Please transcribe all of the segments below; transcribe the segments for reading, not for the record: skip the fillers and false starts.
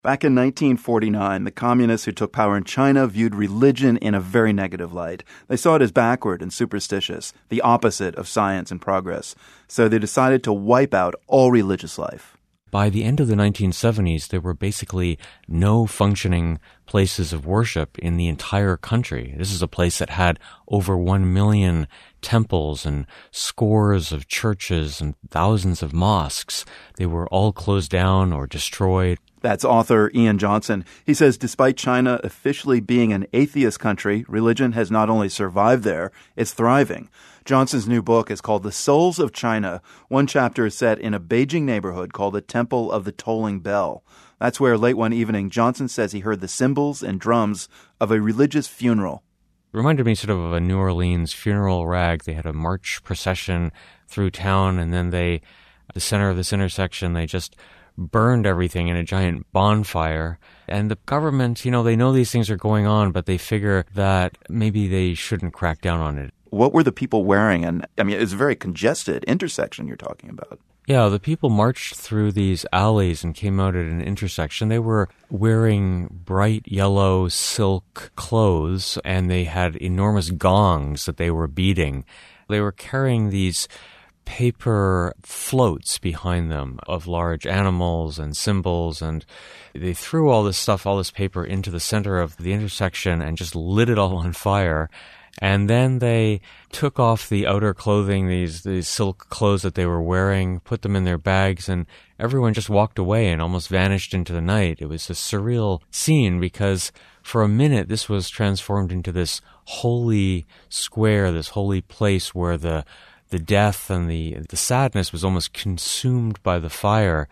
Back in 1949, the communists who took power in China viewed religion in a very negative light. They saw it as backward and superstitious, the opposite of science and progress. So they decided to wipe out all religious life. By the end of the 1970s, there were basically no functioning places of worship in the entire country. This is a place that had over 1 million temples and scores of churches and thousands of mosques. They were all closed down or destroyed. That's author Ian Johnson. He says despite China officially being an atheist country, religion has not only survived there, it's thriving. Johnson's new book is called The Souls of China. One chapter is set in a Beijing neighborhood called the Temple of the Tolling Bell. That's where late one evening, Johnson says he heard the cymbals and drums of a religious funeral. It reminded me sort of a New Orleans funeral rag. They had a march procession through town, and then at the center of this intersection, they just burned everything in a giant bonfire. And the government, they know these things are going on, but they figure that maybe they shouldn't crack down on it. What were the people wearing? And it's a very congested intersection you're talking about. Yeah, the people marched through these alleys and came out at an intersection. They were wearing bright yellow silk clothes, and they had enormous gongs that they were beating. They were carrying these paper floats behind them of large animals and symbols, and they threw all this paper into the center of the intersection and just lit it all on fire. And then they took off the outer clothing, these silk clothes that they were wearing, put them in their bags, and everyone just walked away and almost vanished into the night. It was a surreal scene because for a minute this was transformed into this holy square, this holy place where the death and the sadness was almost consumed by the fire,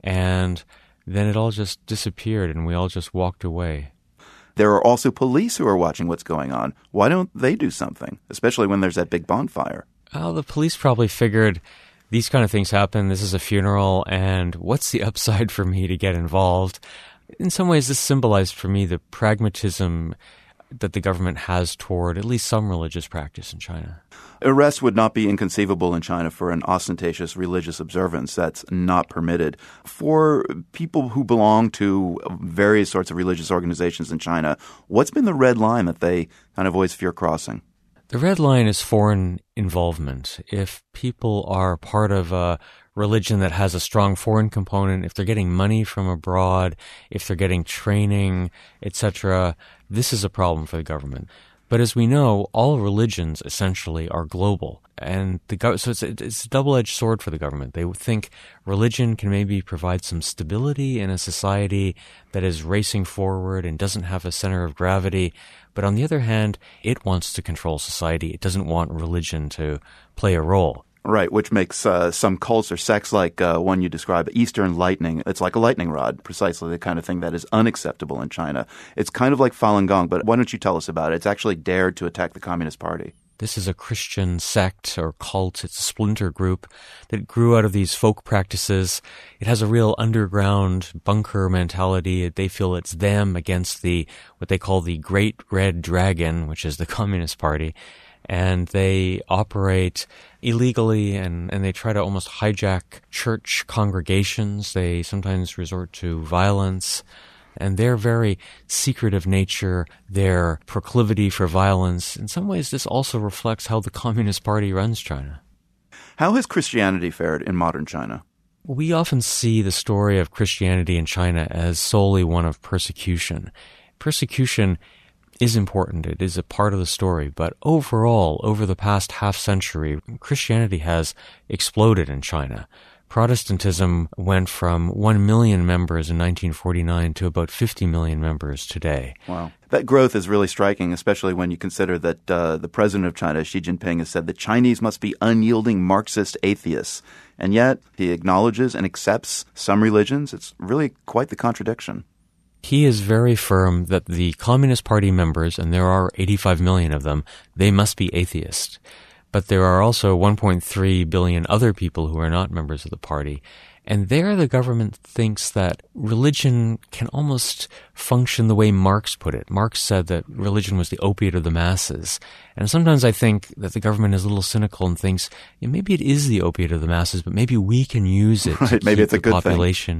and then it all just disappeared and we all just walked away. There are also police who are watching what's going on. Why don't they do something, especially when there's that big bonfire? Well, the police probably figured these kind of things happen. This is a funeral, and what's the upside for me to get involved? In some ways, this symbolized for me the pragmatism that the government has toward at least some religious practice in China. Arrest would not be inconceivable in China for an ostentatious religious observance. That's not permitted. For people who belong to various sorts of religious organizations in China, what's been the red line that they kind of always fear crossing? The red line is foreign involvement. If people are part of a religion that has a strong foreign component, if they're getting money from abroad, if they're getting training, etc., this is a problem for the government. But as we know, all religions essentially are global, and so it's a double-edged sword for the government. They think religion can maybe provide some stability in a society that is racing forward and doesn't have a center of gravity, but on the other hand, it wants to control society. It doesn't want religion to play a role. Right, which makes some cults or sects like one you describe, Eastern Lightning. It's like a lightning rod, precisely the kind of thing that is unacceptable in China. It's kind of like Falun Gong, but why don't you tell us about it? It's actually dared to attack the Communist Party. This is a Christian sect or cult. It's a splinter group that grew out of these folk practices. It has a real underground bunker mentality. They feel it's them against what they call the Great Red Dragon, which is the Communist Party. And they operate illegally and they try to almost hijack church congregations. They sometimes resort to violence. And their very secretive nature, their proclivity for violence, in some ways this also reflects how the Communist Party runs China. How has Christianity fared in modern China? We often see the story of Christianity in China as solely one of persecution. Persecution is important. It is a part of the story. But overall, over the past half century, Christianity has exploded in China. Protestantism went from 1 million members in 1949 to about 50 million members today. Wow. That growth is really striking, especially when you consider that the president of China, Xi Jinping, has said the Chinese must be unyielding Marxist atheists. And yet he acknowledges and accepts some religions. It's really quite the contradiction. He is very firm that the Communist Party members, and there are 85 million of them, they must be atheists. But there are also 1.3 billion other people who are not members of the party. And there the government thinks that religion can almost function the way Marx put it. Marx said that religion was the opiate of the masses. And sometimes I think that the government is a little cynical and thinks, maybe it is the opiate of the masses, but maybe we can use it to maybe keep it's a the good population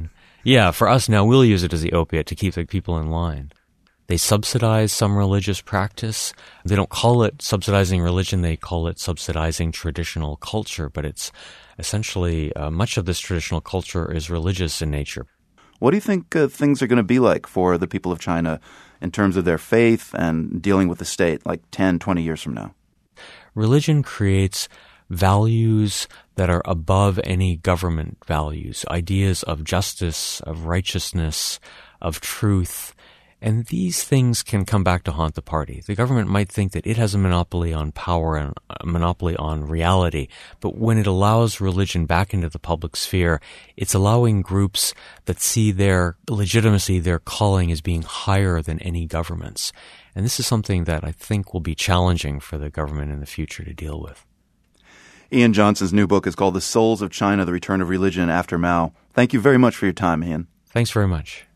Yeah, for us now, we'll use it as the opiate to keep the people in line. They subsidize some religious practice. They don't call it subsidizing religion, they call it subsidizing traditional culture, but it's essentially much of this traditional culture is religious in nature. What do you think things are going to be like for the people of China in terms of their faith and dealing with the state, like 10, 20 years from now? Religion creates values that are above any government values, ideas of justice, of righteousness, of truth. And these things can come back to haunt the party. The government might think that it has a monopoly on power and a monopoly on reality, but when it allows religion back into the public sphere, it's allowing groups that see their legitimacy, their calling as being higher than any government's. And this is something that I think will be challenging for the government in the future to deal with. Ian Johnson's new book is called The Souls of China, The Return of Religion After Mao. Thank you very much for your time, Ian. Thanks very much.